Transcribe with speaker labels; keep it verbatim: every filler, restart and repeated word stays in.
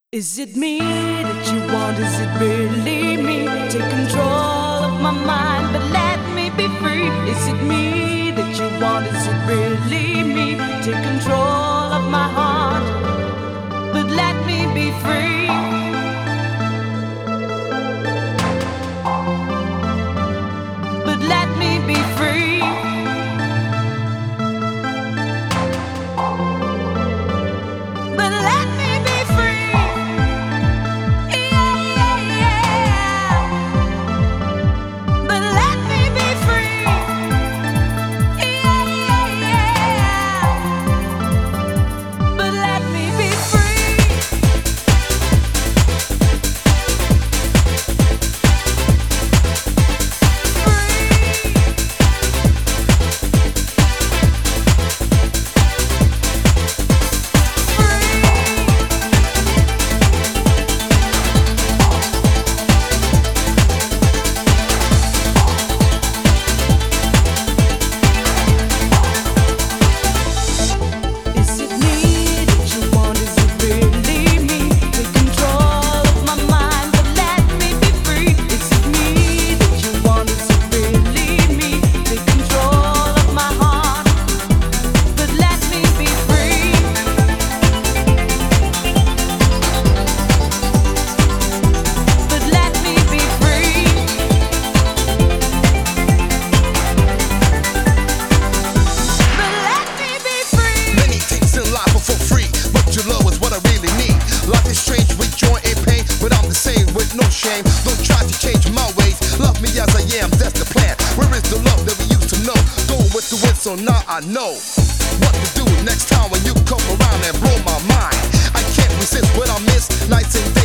Speaker 1: Is it me that you want? Is it really me? Take control of my mind, but let me be free. Is it me that you want? Is it really me? Take control of my heart, but let me be free. But let me be free.
Speaker 2: Don't try to change my ways. Love me as I am, that's the plan. Where is the love that we used to know? Going with the wind, so now I know what to do next time when you come around and blow my mind. I can't resist what I miss. Nights and